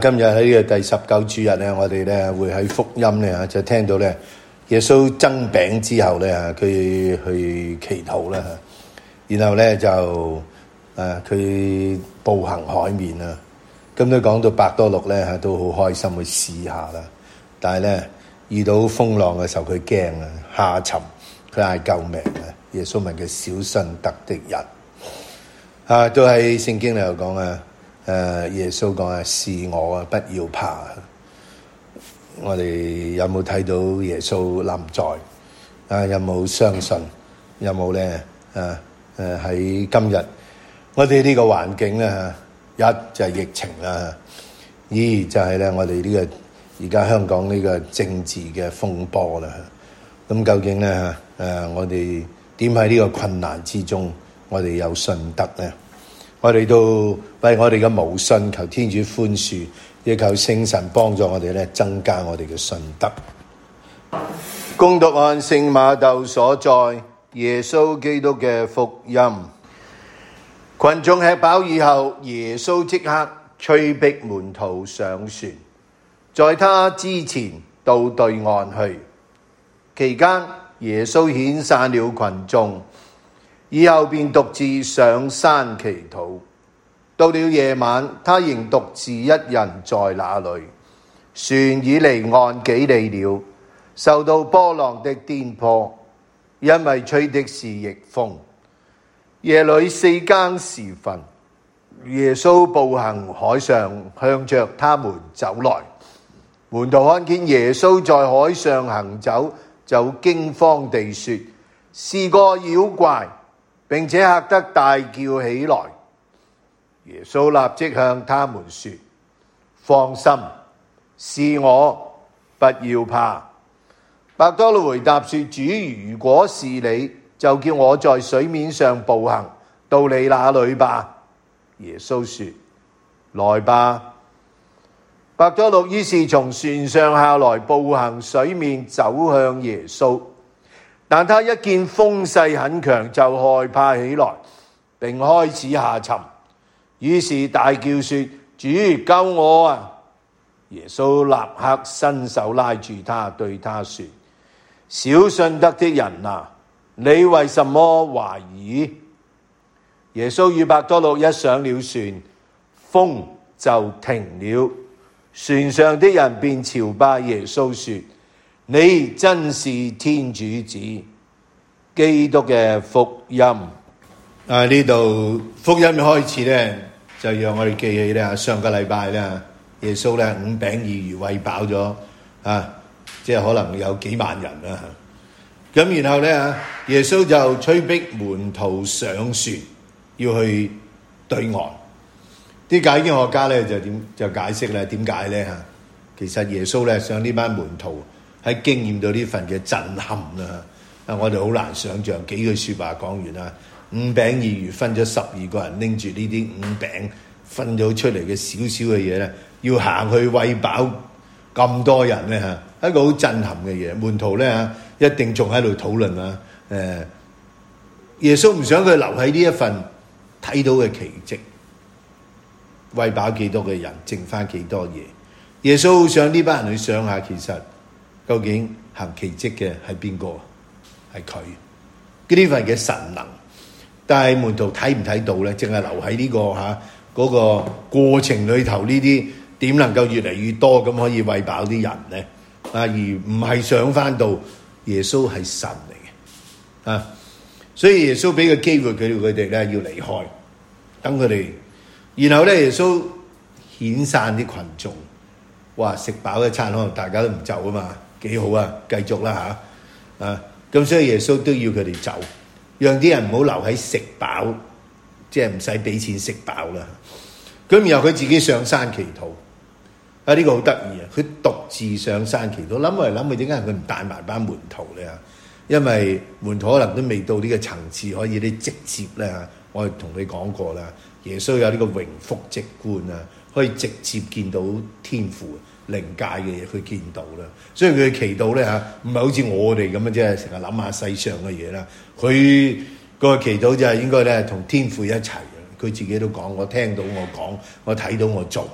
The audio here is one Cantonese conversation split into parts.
今日喺呢個第19主日咧，我哋咧會喺福音咧就聽到咧耶穌增餅之後咧，佢去祈禱啦，然後咧就佢步行海面啦，咁都講到伯多祿咧都好開心去試下啦，但係咧遇到風浪嘅時候佢驚啊，下沉，佢嗌救命啊！耶穌問佢小信得的人都喺聖經裏頭講啊。耶穌講啊，是我啊，不要怕。我哋有冇睇到耶穌臨在？有冇相信？有冇咧？喺今日我哋呢個環境咧，一就係疫情啦，二就係咧我哋呢個而家香港呢個政治嘅風波啦。咁究竟咧我哋點喺呢個困難之中，我哋有信德咧？我哋都為我哋嘅無信求天主寬恕，亦求聖神幫助我哋咧增加我哋嘅信德。恭讀按聖馬竇所載耶穌基督嘅福音。群眾吃飽以後，耶穌即刻催逼門徒上船，在他之前到對岸去。期間耶穌遣散了群眾，以後便獨自上山祈禱。到了夜晚，他仍獨自一人在那裏。船已離岸幾里了，受到波浪的顛簸，因為吹的是逆風。夜裏4更時分，耶穌步行海上，向着他們走來。門徒看見耶穌在海上行走，就驚慌地說：是個妖怪！並且嚇得大叫起來。耶穌立即向他們說：放心，是我，不要怕。伯多祿回答說：主，如果是你，就叫我在水面上步行到你那裏吧。耶穌說：來吧。伯多祿於是從船上下來，步行水面走向耶穌。但他一見風勢很強，就害怕起來，並開始下沉。於是大叫說：主，救我啊！耶穌立刻伸手拉住他，對他說：小信德的人啊，你為什麼懷疑？耶穌與伯多祿一上了船，風就停了。船上的人便朝拜耶穌說：你真是天主子，基督嘅福音。呢度福音開始咧，就讓我哋記起咧，上個禮拜咧，耶穌咧5餅2魚餵飽咗即係可能有幾萬人啦。咁然後咧，耶穌就催逼門徒上船，要去對岸。啲解經學家咧就解釋咧，點解咧？其實耶穌咧想呢班門徒喺經驗到呢份嘅震撼啦。我哋好難想像，幾句説話講完啦，5餅2魚分咗12個人，拎住呢啲5餅分咗出嚟嘅少少嘅嘢咧，要行去餵飽咁多人咧嚇，一個好震撼嘅嘢。門徒咧一定仲喺度討論啦。耶穌唔想佢留喺呢一份睇到嘅奇蹟，餵飽幾多嘅人，剩翻幾多嘢。耶穌好想呢班人去想下，其實究竟行奇蹟嘅係邊個？係佢呢份嘅神能，但係門徒睇唔睇到咧？淨係留喺呢個嗰個過程裏頭，呢啲點能夠越嚟越多咁可以餵飽啲人咧？而唔係想翻到耶穌係神嚟嘅所以耶穌俾個機會佢哋咧要離開，等佢哋，然後咧耶穌遣散啲群眾，哇！食飽一餐可能大家都唔走啊嘛，幾好啊，繼續啦咁所以耶穌都要佢哋走，讓啲人唔好留喺食飽，即係唔使俾錢食飽啦。咁然後佢自己上山祈禱。呢個好得意啊！佢獨自上山祈禱，諗嚟諗去，點解佢唔帶埋班門徒咧？因為門徒可能都未到呢個層次，可以啲直接咧。我同你講過啦，耶穌有呢個榮福直觀啊，可以直接見到天父靈界嘅嘢，佢見到啦。所以佢祈禱咧唔係好似我哋咁樣，即係成日諗下世上嘅嘢啦。佢個祈禱就係應該咧同天父一齊嘅。佢自己都講，我聽到我講，我睇到我做。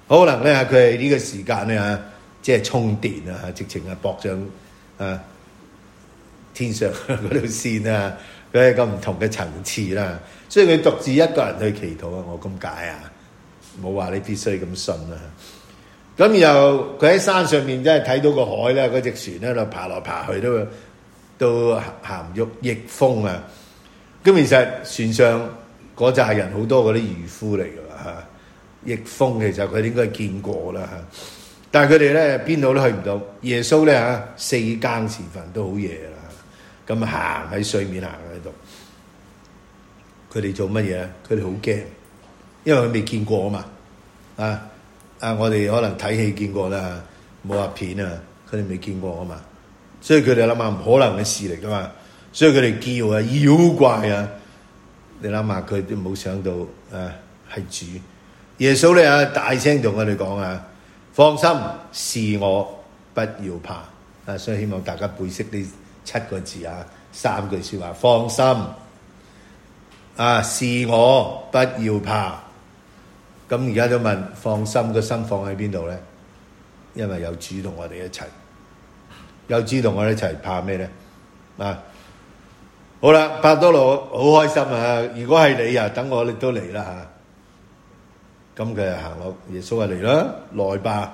可能咧佢係呢個時間咧即係充電啊，直情係駁上天上嗰條線啊，佢係個唔同嘅層次啦。所以佢獨自一個人去祈禱啊，我咁解啊，冇話你必須咁信啊。咁然後佢喺山上面真係睇到個海咧，嗰隻船喺度爬來爬去都行唔喐，逆風啊！咁其實船上嗰扎人好多嗰啲漁夫嚟㗎嚇，逆風其實佢應該見過啦嚇，但係佢哋咧邊度都去唔到。耶穌咧嚇4更時分都好夜啦，咁行喺水面行喺度，佢哋做乜嘢咧？佢哋好驚，因為佢未見過啊嘛我哋可能睇戲見過啦，武俠片啊，佢哋未見過啊嘛，所以佢哋諗下唔可能嘅事嚟噶嘛，所以佢哋叫啊妖怪啊，你諗下佢都冇想到係主耶穌咧大聲同我哋講放心，是我，不要怕所以希望大家背識呢7個字3句說話，放心是我，不要怕。咁而家都問放心，個心放喺邊度咧？因為有主同我哋一齊，有主同我哋一齊，怕咩咧？好啦，伯多祿好開心如果係你等我都嚟啦咁佢就行落，耶穌嚟啦，來吧。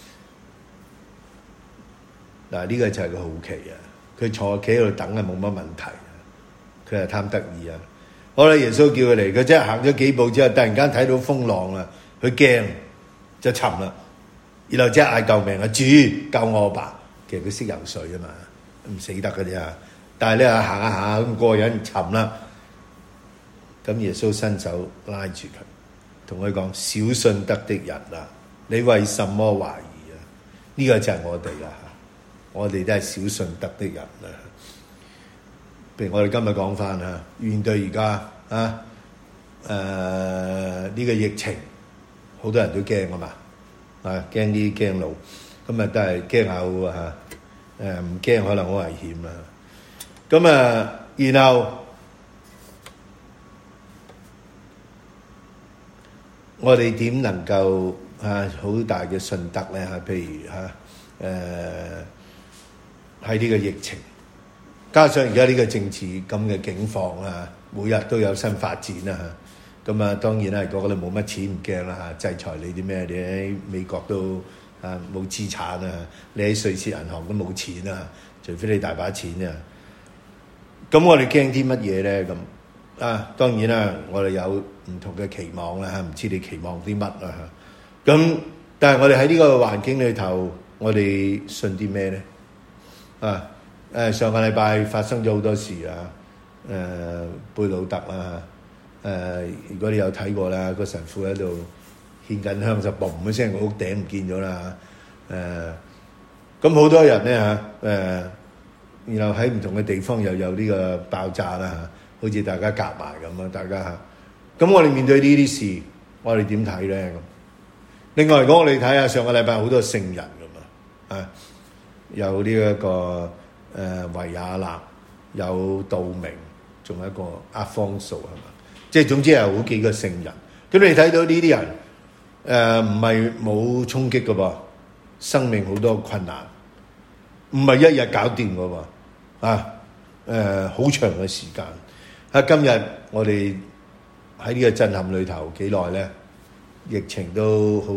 嗱，呢個就係個好奇佢坐企喺度等冇乜問題佢係貪得意好啦，耶穌叫佢嚟，佢真係行咗幾步之後，突然間睇到風浪啦，佢驚就沉啦，然後即係嗌救命主救我吧。其實佢識游水啊嘛，唔死得嘅啫。但係咧行下行下咁過癮沉啦，咁耶穌伸手拉住佢，同佢講：小信德的人你為什麼懷疑呢個就係我哋啦，我哋都係小信德的人譬如我哋今日講翻面對而家呢個疫情，好多人都驚啊嘛，驚啲驚路，咁都係驚下好唔驚可能好危險啦。咁然後我哋點能夠好大嘅信德咧？譬如喺呢個疫情。加上而家呢個政治咁嘅境況每日都有新發展咁當然啦，如果你冇乜錢唔驚啦制裁你啲咩？你喺美國都冇資產你喺瑞士銀行都冇錢除非你大把錢咁我哋驚啲乜嘢咧？咁當然啦，我哋有唔同嘅期望啦唔知你期望啲乜咁但係我哋喺呢個環境裏頭，我哋信啲咩咧？上個禮拜發生咗好多事貝魯特如果你有睇過啦，個神父喺度獻緊香就嘣一聲，個屋頂唔見咗啦咁好多人咧然後喺唔同嘅地方又有呢個爆炸啦好似大家夾埋咁大家咁我哋面對呢啲事，我哋點睇咧？咁另外，如果我哋睇下上個禮拜好多聖人咁有呢一個維也納，有道明，仲有一個阿方素係嘛？即係總之係好幾個聖人。咁你睇到呢啲人唔係冇衝擊㗎噃，生命好多困難，唔係一日搞掂㗎喎好長嘅時間。今日我哋喺呢個震撼裏頭幾耐咧？疫情都好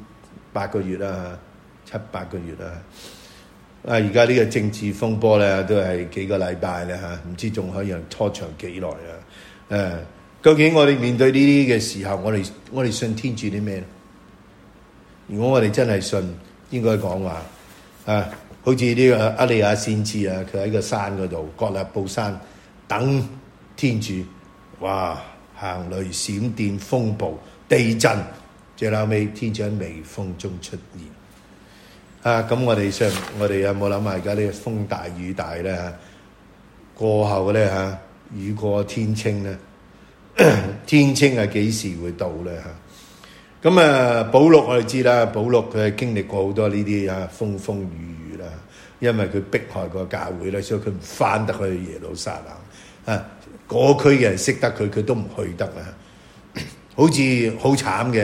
8個月啦，7、8個月啦。而家呢個政治風波咧，都係幾個禮拜咧唔知仲可以拖長幾耐究竟我哋面對呢啲嘅時候，我哋信天主啲咩咧？如果我哋真係信，應該講話好似呢個厄利亞先知佢喺個山嗰度，葛納布山等天主，哇！行雷閃電風暴地震，最後尾天主喺微風中出現咁我哋有冇諗下而家呢個風大雨大咧過後咧雨過天晴咧天晴係幾時會到咧咁保祿我哋知啦，保祿佢係經歷過好多呢啲風風雨雨啦，因為佢迫害個教會咧，所以佢唔翻得去耶路撒冷嗰區嘅人識得佢都唔去得好似好慘嘅。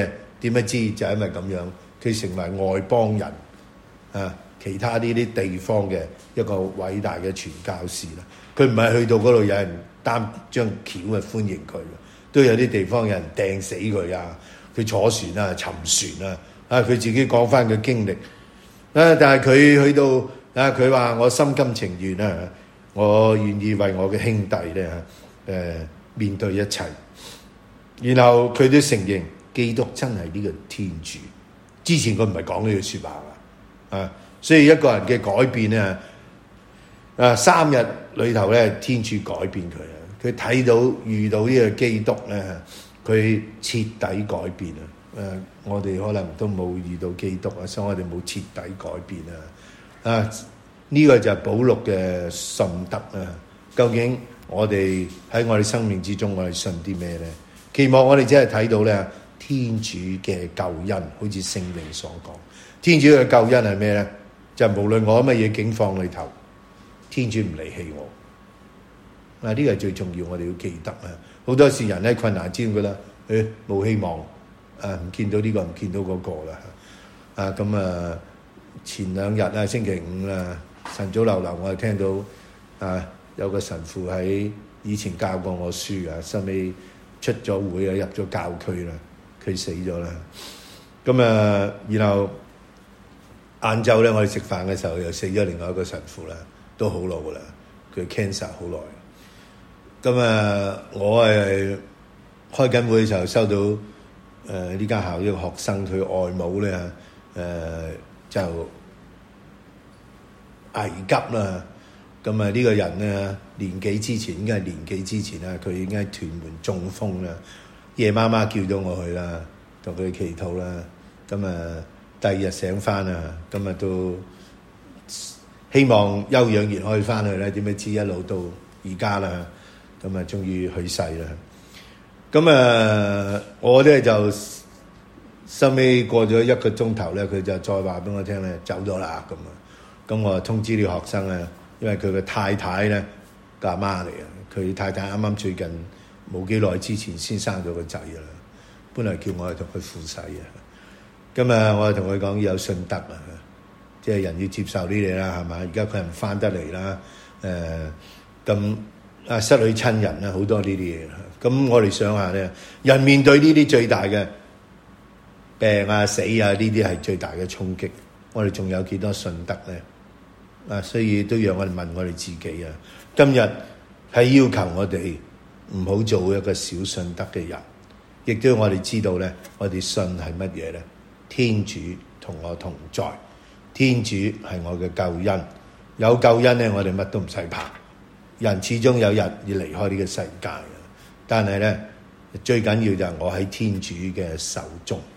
點不知就因為咁樣，佢成為外邦人啊，其他呢啲地方嘅一個偉大嘅傳教士啦。佢唔係去到嗰度有人擔張橋去歡迎佢，都有啲地方有人掟死佢啊，佢坐船啊、沉船啊，佢自己講翻佢經歷啊。但係佢去到啊，佢話我心甘情願啊，我願意為我嘅兄弟咧面對一切。然後佢都承認基督真係呢個天主。之前佢唔係講呢句説話啊，所以一個人嘅改變咧，3日裏頭咧，天主改變佢啊！佢睇到遇到呢個基督咧，佢徹底改變啊！我哋可能都冇遇到基督啊，所以我哋冇徹底改變啊！呢個就係保祿嘅信德啊！究竟我哋喺我哋生命之中，我哋信啲咩咧？期望我哋只係睇到咧天主嘅救恩，好似聖靈所講，天主嘅救恩係咩咧？就無論我喺乜嘢境況裏頭，天主唔離棄我。呢個係最重要，我哋要記得啊！好多時人喺困難之中覺得冇希望，唔見到呢個，唔見到嗰個啦。咁前兩日星期五晨早流流，我係聽到有個神父喺以前教過我書啊，收尾出咗會入咗教區啦，佢死咗啦。咁然後晏晝咧，我哋食飯嘅時候又死咗另外一個神父啦，都好老噶啦，佢 cancer 好耐。咁我係開緊會嘅時候收到呢間校一個學生佢外母咧就危急啦。咁呢個人咧年幾之前，應該係年幾之前啦，佢已經喺屯門中風啦。夜媽媽叫咗我去啦，同佢祈禱啦。咁第二日醒翻啊，咁都希望休養完可以翻去咧，點不知一路到而家啦，咁終於去世啦。咁我咧就收尾過咗1個鐘頭咧，佢就再話俾我聽咧走咗啦。咁我通知啲學生咧，因為佢嘅太太咧個阿媽嚟啊，佢太太啱啱最近冇幾耐之前先生咗個仔啦，本來叫我去同佢扶洗啊。咁我就同佢講要有信德啊，即係人要接受呢啲啦，係嘛？而家佢唔翻得嚟啦，失去親人啦，好多呢啲嘢。咁我哋想下咧，人面對呢啲最大嘅病啊、死啊，呢啲係最大嘅衝擊。我哋仲有幾多信德咧？所以都讓我哋問我哋自己啊，今日係要求我哋唔好做一個小信德嘅人，亦都要我哋知道咧，我哋信係乜嘢咧？天主同我同在，天主係我嘅救恩，有救恩咧，我哋乜都唔使怕。人始終有日要離開呢個世界，但係咧最緊要就係我喺天主嘅手中。